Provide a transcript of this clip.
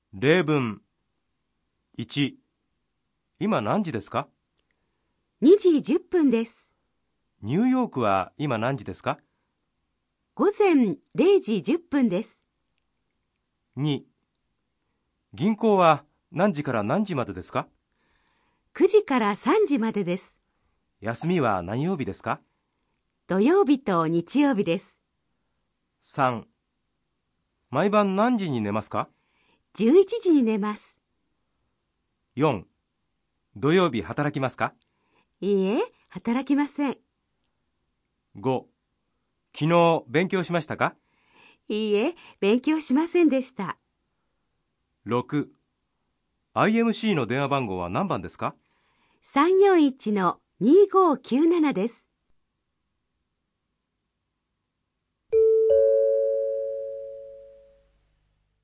例文。1、今何時ですか？ 2時10分です。 ニューヨークは今何時ですか？ 午前0時10分です。 2、銀行は何時から何時までですか？ 9時から3時までです。 休みは何曜日ですか？ 土曜日と日曜日です。 3、毎晩何時に寝ますか？ 11時に寝ます。 4、土曜日働きますか？ いいえ、働きません。 5、昨日勉強しましたか？ いいえ、勉強しませんでした。 6、IMC の電話番号は何番ですか？ 341-2597です。